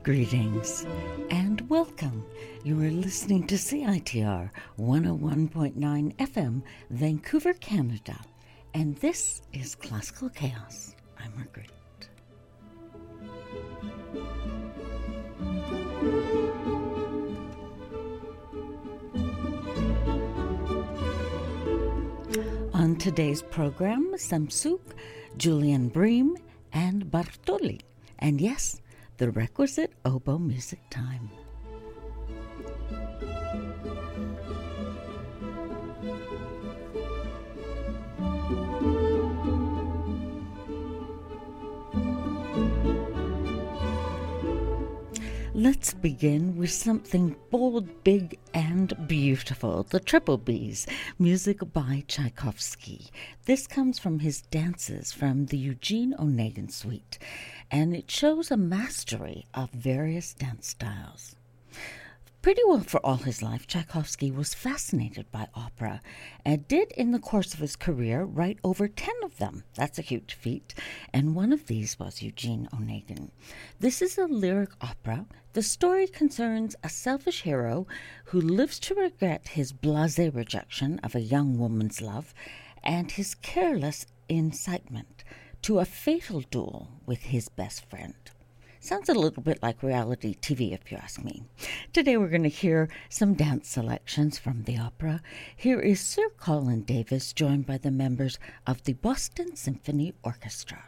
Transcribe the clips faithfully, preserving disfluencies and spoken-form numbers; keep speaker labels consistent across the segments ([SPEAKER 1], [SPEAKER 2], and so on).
[SPEAKER 1] Greetings and welcome. You are listening to C I T R one oh one point nine F M, Vancouver, Canada. And this is Classical Chaos. I'm Margaret. On today's program, Samsuk, Julian Bream, and Bartoli. And yes, the requisite oboe music time. Let's begin with something bold, big, and beautiful. The Triple B's, music by Tchaikovsky. This comes from his dances from the Eugene Onegin Suite, and it shows a mastery of various dance styles. Pretty well for all his life, Tchaikovsky was fascinated by opera and did, in the course of his career, write over ten of them. That's a huge feat. And one of these was Eugene Onegin. This is a lyric opera. The story concerns a selfish hero who lives to regret his blasé rejection of a young woman's love and his careless incitement to a fatal duel with his best friend. Sounds a little bit like reality T V, if you ask me. Today we're going to hear some dance selections from the opera. Here is Sir Colin Davis, joined by the members of the Boston Symphony Orchestra.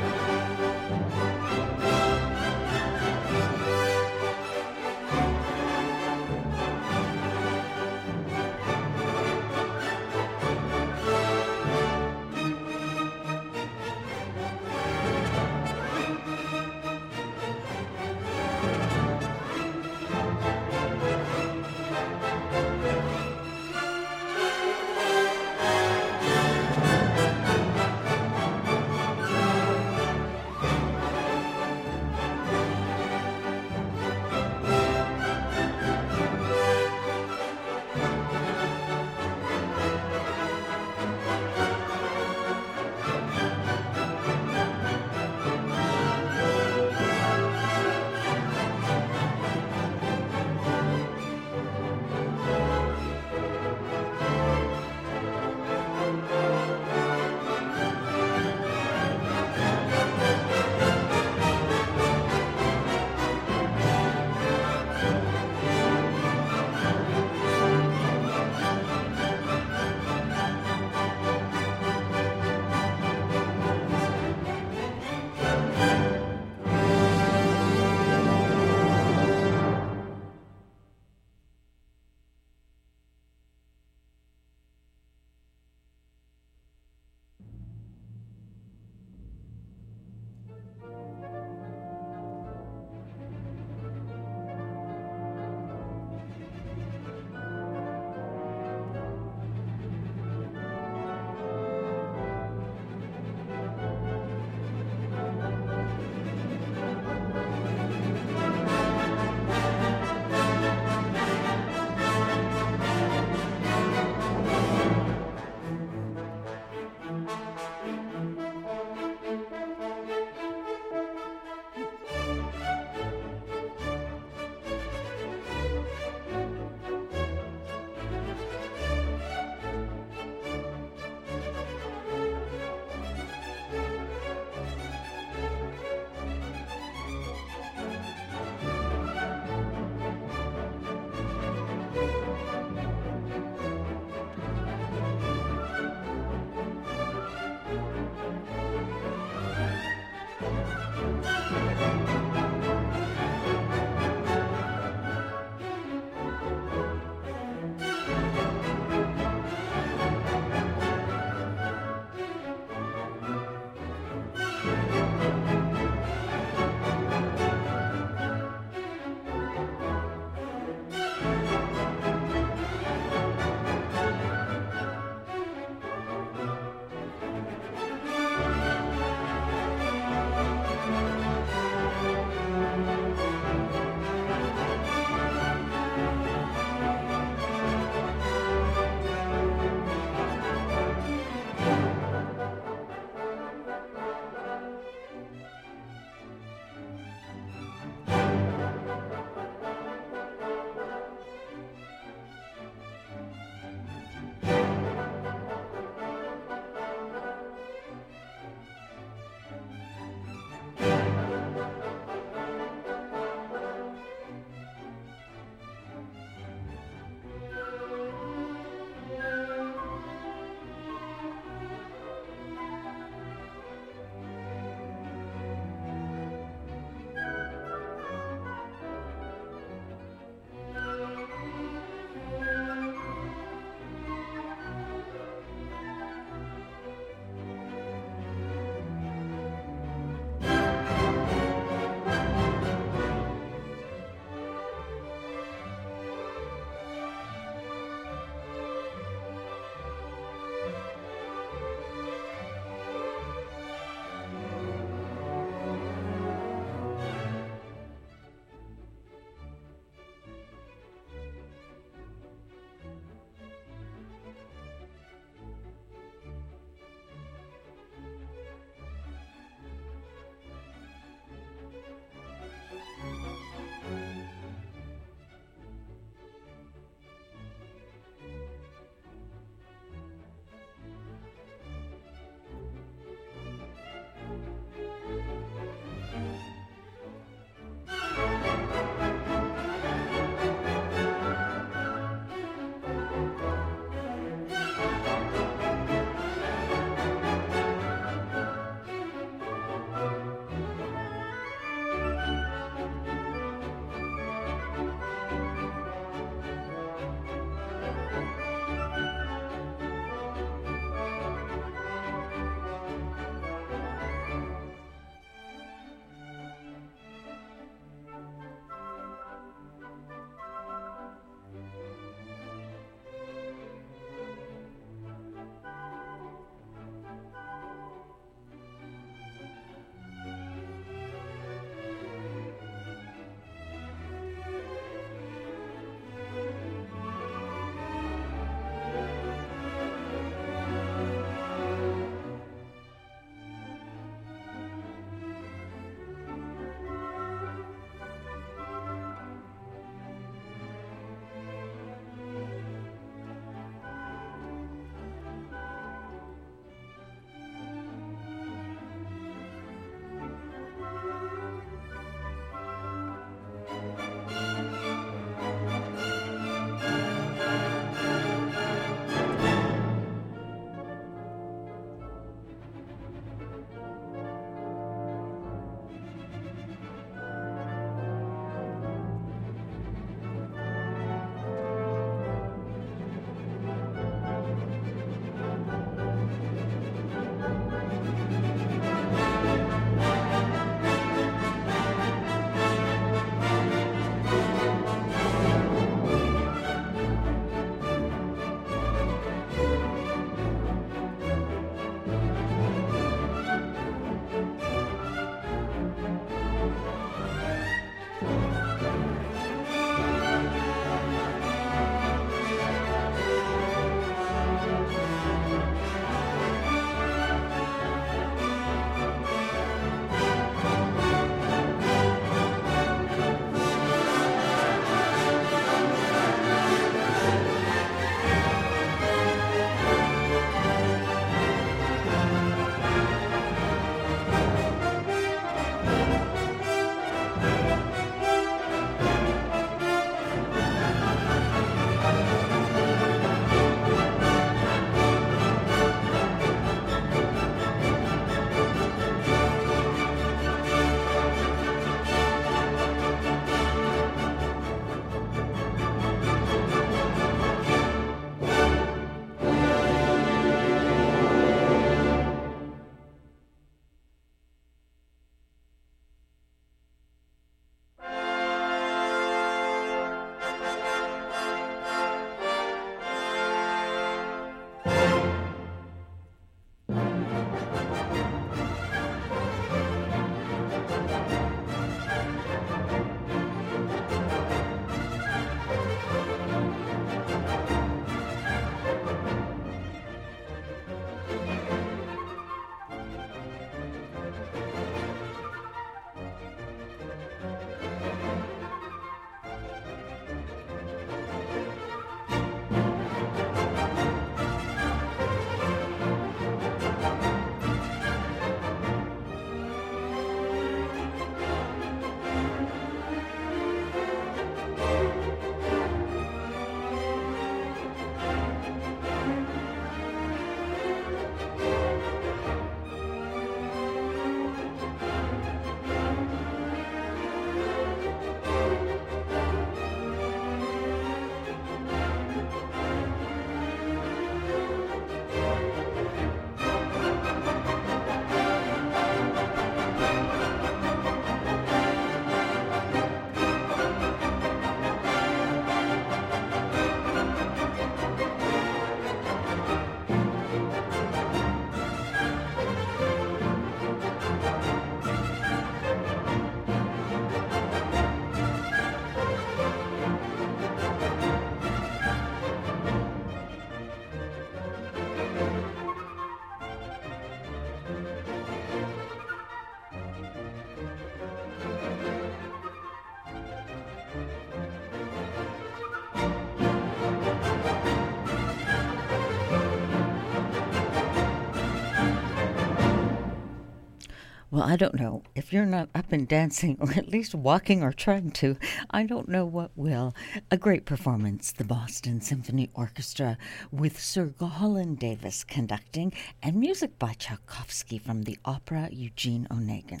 [SPEAKER 1] Well, I don't know. If you're not up and dancing, or at least walking or trying to, I don't know what will. A great performance, the Boston Symphony Orchestra, with Sir Holland Davis conducting, and music by Tchaikovsky from the opera Eugene Onegin.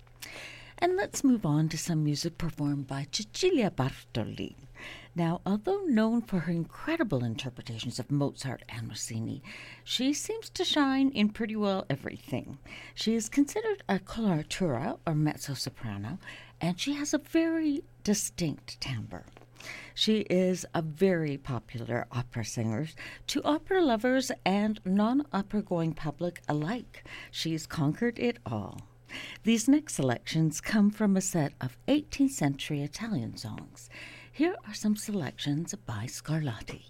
[SPEAKER 1] And let's move on to some music performed by Cecilia Bartoli. Now, although known for her incredible interpretations of Mozart and Rossini, she seems to shine in pretty well everything. She is considered a coloratura or mezzo-soprano, and she has a very distinct timbre. She is a very popular opera singer to opera lovers and non-opera going public alike. She's conquered it all. These next selections come from a set of eighteenth century Italian songs. Here are some selections by Scarlatti.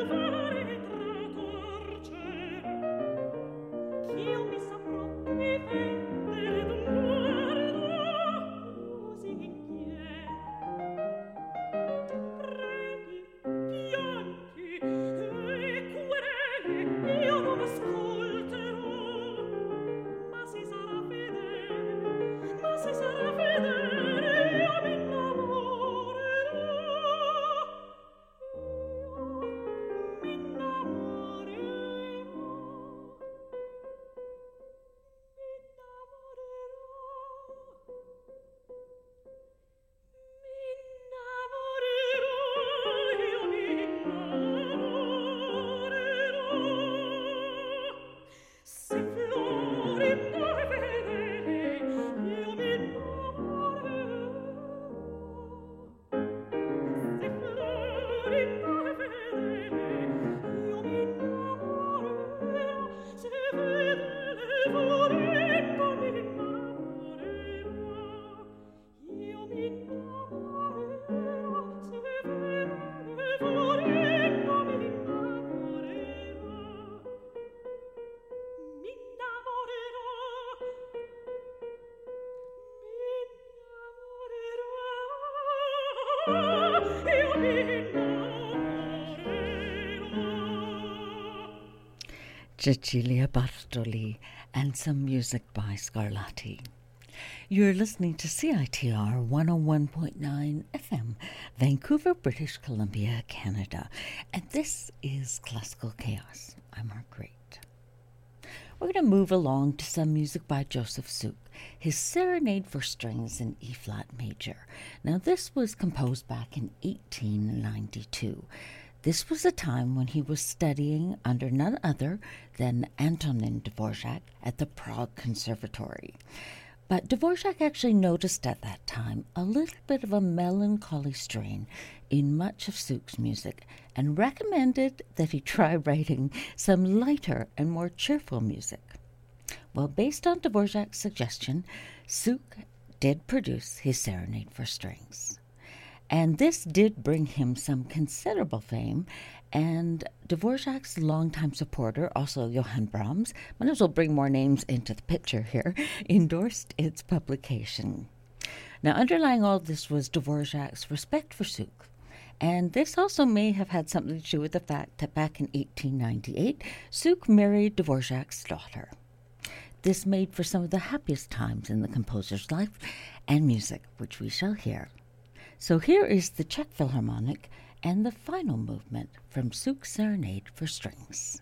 [SPEAKER 2] Io mi saprò
[SPEAKER 1] Cecilia Bartoli, and some music by Scarlatti. You're listening to C I T R one oh one point nine F M, Vancouver, British Columbia, Canada, and this is Classical Chaos. I'm Marguerite. We're going to move along to some music by Joseph Suk, his Serenade for Strings in E-flat major. Now, this was composed back in eighteen ninety-two. This was a time when he was studying under none other than Antonin Dvorak at the Prague Conservatory. But Dvorak actually noticed at that time a little bit of a melancholy strain in much of Suk's music and recommended that he try writing some lighter and more cheerful music. Well, based on Dvorak's suggestion, Suk did produce his Serenade for Strings. And this did bring him some considerable fame, and Dvorak's longtime supporter, also Johann Brahms, might as well bring more names into the picture here, endorsed its publication. Now, underlying all this was Dvorak's respect for Suk, and this also may have had something to do with the fact that back in eighteen ninety-eight, Suk married Dvorak's daughter. This made for some of the happiest times in the composer's life and music, which we shall hear. So here is the Czech Philharmonic and the final movement from Suk's Serenade for Strings.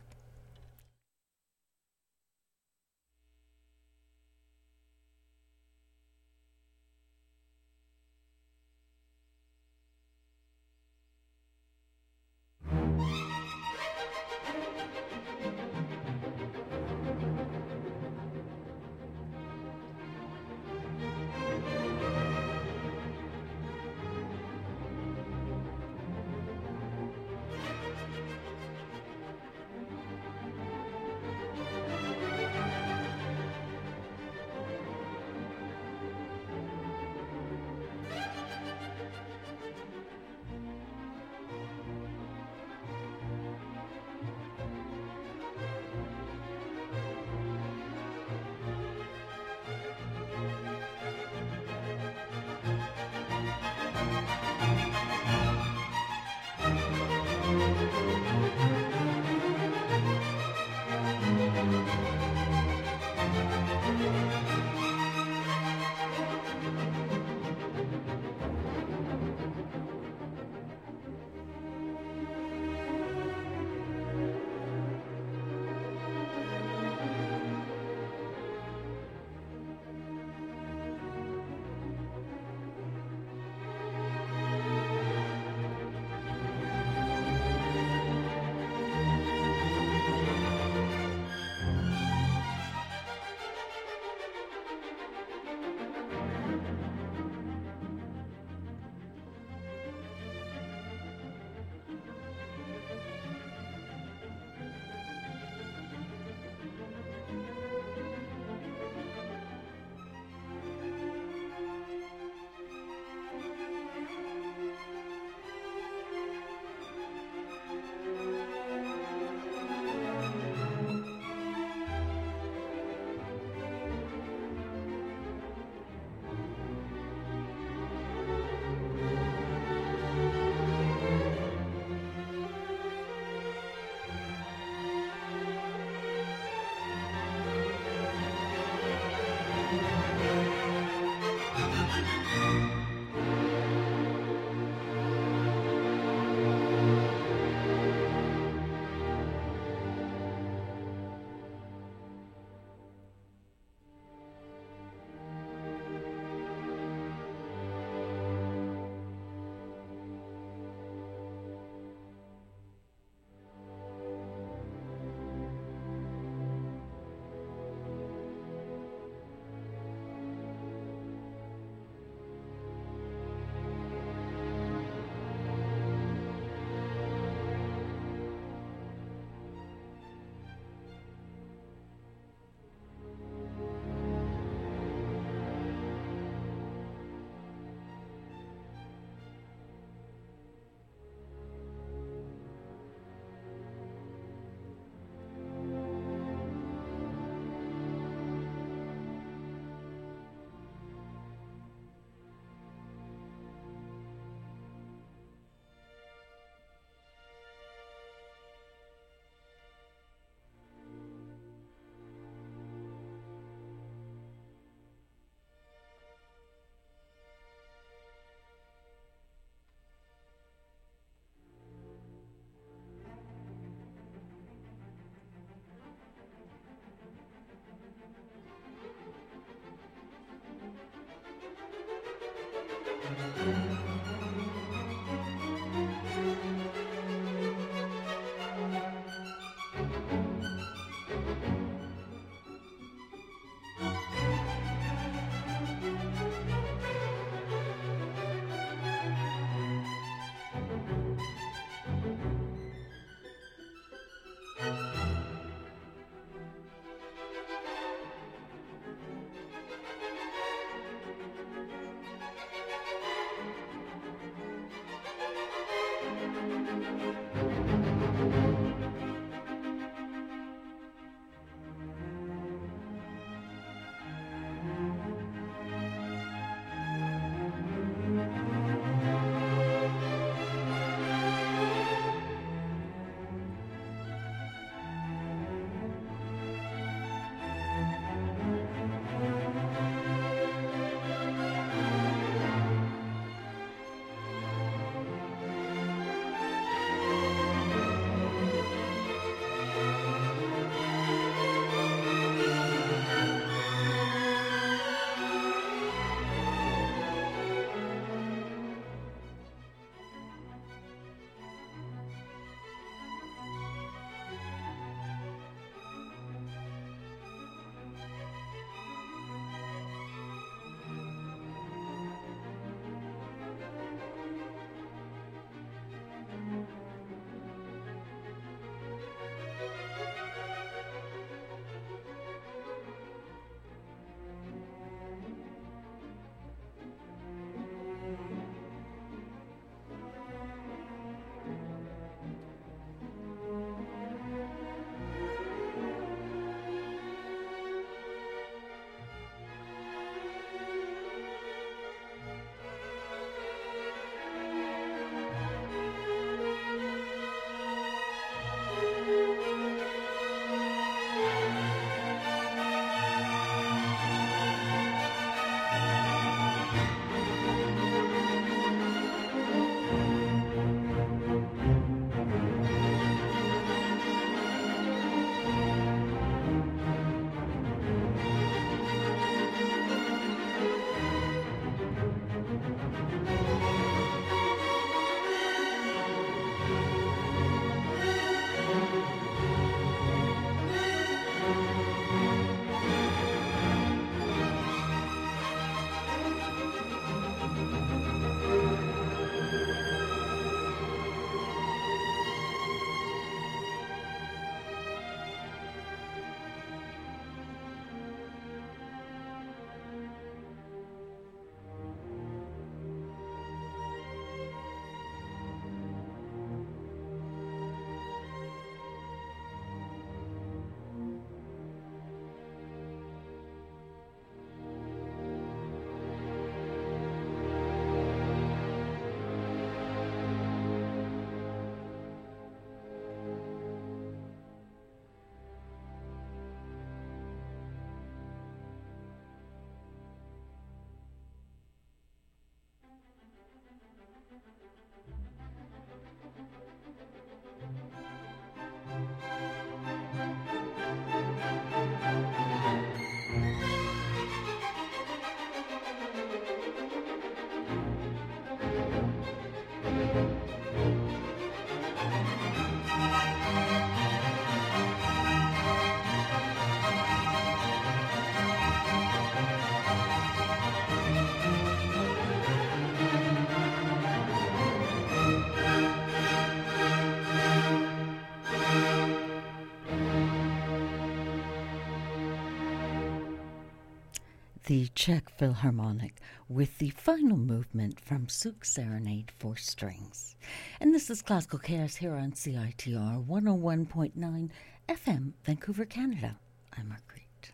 [SPEAKER 1] The Czech Philharmonic with the final movement from Suk Serenade for Strings. And this is Classical Chaos here on C I T R one oh one point nine F M, Vancouver, Canada. I'm Marguerite.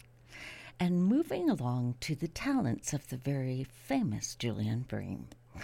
[SPEAKER 1] And moving along to the talents of the very famous Julian Bream.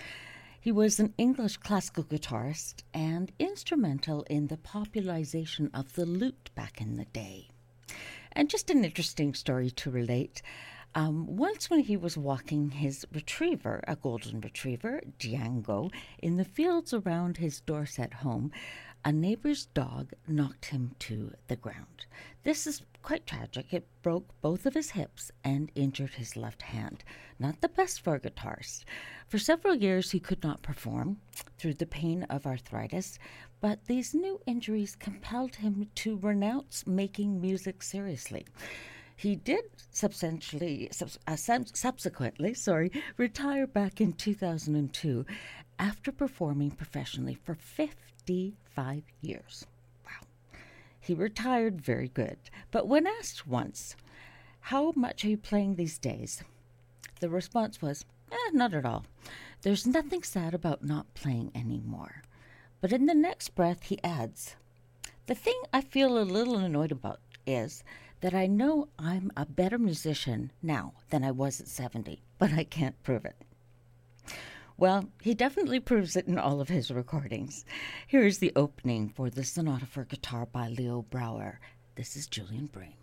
[SPEAKER 1] He was an English classical guitarist and instrumental in the popularization of the lute back in the day. And just an interesting story to relate. Um, once when he was walking his retriever, a golden retriever, Django, in the fields around his Dorset home, a neighbor's dog knocked him to the ground. This is quite tragic. It broke both of his hips and injured his left hand. Not the best for a guitarist. For several years he could not perform through the pain of arthritis, but these new injuries compelled him to renounce making music seriously. He did substantially, subs- uh, subsequently, sorry, retire back in two thousand two after performing professionally for fifty-five years. Wow. He retired very good, but when asked once, "How much are you playing these days?" the response was, eh, not at all. There's nothing sad about not playing anymore. But in the next breath, he adds, "The thing I feel a little annoyed about is that I know I'm a better musician now than I was at seventy, but I can't prove it." Well, he definitely proves it in all of his recordings. Here is the opening for the Sonata for Guitar by Leo Brouwer. This is Julian Bream.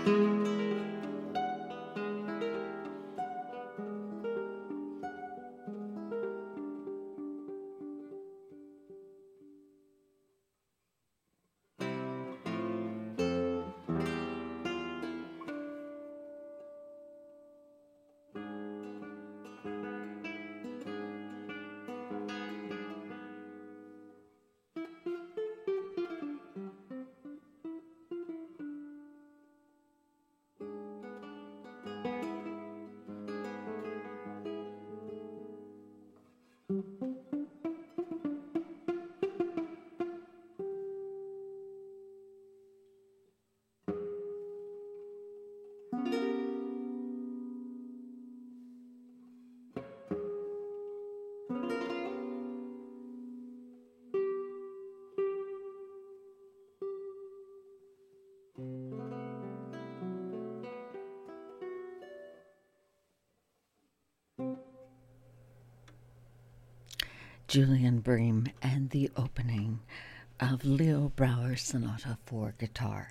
[SPEAKER 1] Julian Bream and the opening of Leo Brouwer's Sonata for Guitar.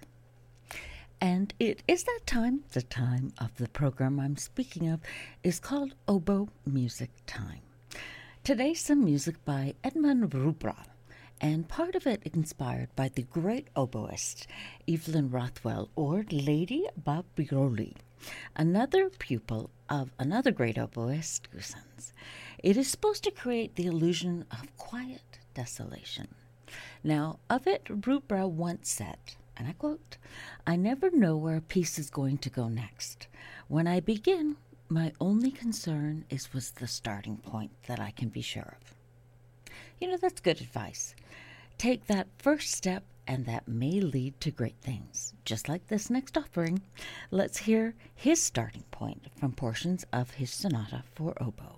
[SPEAKER 1] And it is that time, the time of the program I'm speaking of is called Oboe Music Time. Today, some music by Edmund Rubra, and part of it inspired by the great oboist Evelyn Rothwell, or Lady Babiroli, another pupil of another great oboist, Goossens. It is supposed to create the illusion of quiet desolation. Now, of it, Rubra once said, and I quote, "I never know where a piece is going to go next. When I begin, my only concern is with the starting point that I can be sure of." You know, that's good advice. Take that first step, and that may lead to great things. Just like this next offering, let's hear his starting point from portions of his sonata for oboe.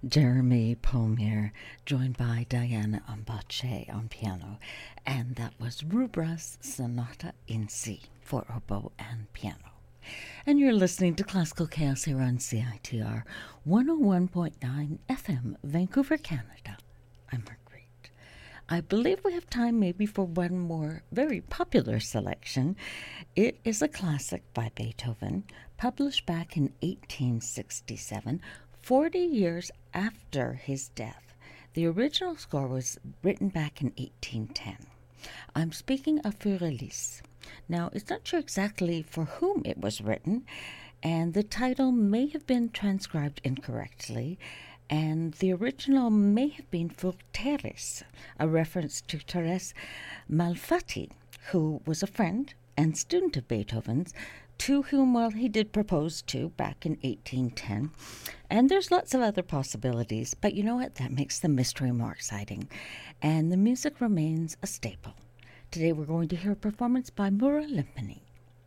[SPEAKER 1] Jeremy Palmier, joined by Diana Ambache on piano, and that was Rubra's Sonata in C for oboe and piano. And you're listening to Classical Chaos here on C I T R one oh one point nine F M, Vancouver, Canada. I'm Marguerite. I believe we have time maybe for one more very popular selection. It is a classic by Beethoven, published back in eighteen sixty-seven, forty years after his death. The original score was written back in eighteen ten. I'm speaking of Für Elise. Now, it's not sure exactly for whom it was written, and the title may have been transcribed incorrectly, and the original may have been Für Thérèse, a reference to Thérèse Malfatti, who was a friend and student of Beethoven's, to whom, well, he did propose to back in eighteen ten. And there's lots of other possibilities, but you know what? That makes the mystery more exciting. And the music remains a staple. Today we're going to hear a performance by Mura Limpani.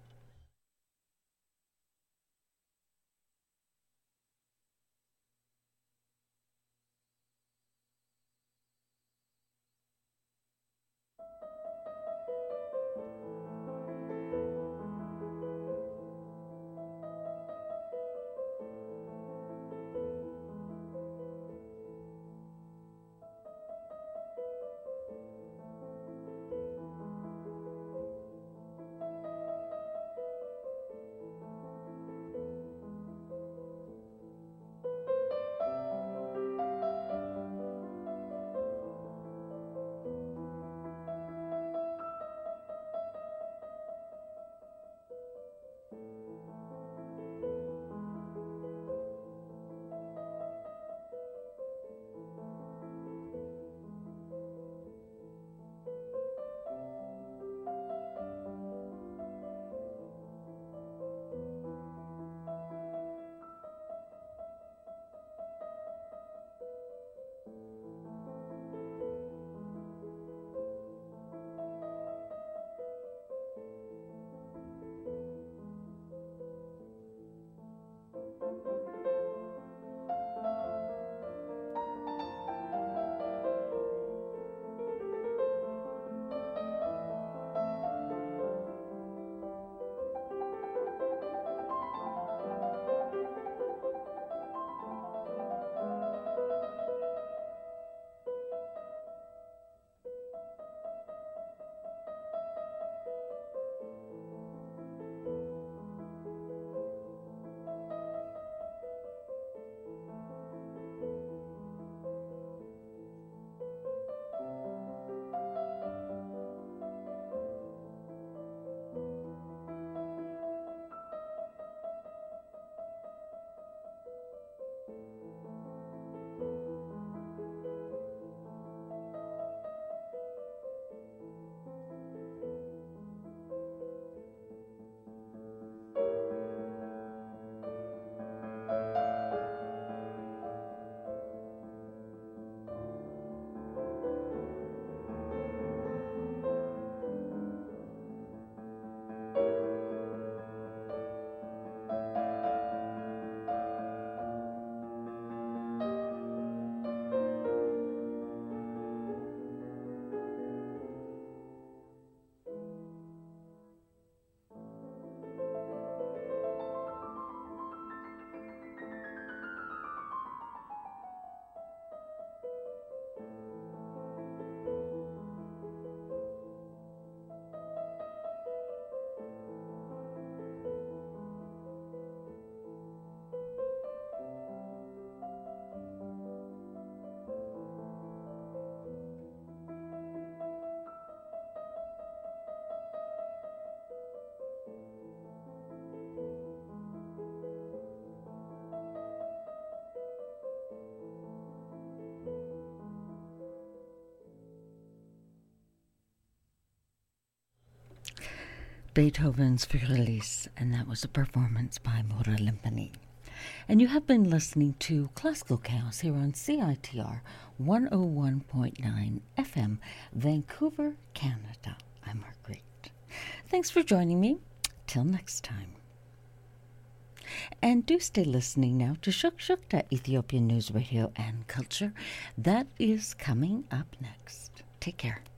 [SPEAKER 1] Beethoven's Für Elise, and that was a performance by Mura Limpani. And you have been listening to Classical Chaos here on C I T R one oh one point nine F M, Vancouver, Canada. I'm Marguerite. Thanks for joining me. Till next time. And do stay listening now to Shuk Shukta, Ethiopian News Radio and Culture. That is coming up next. Take care.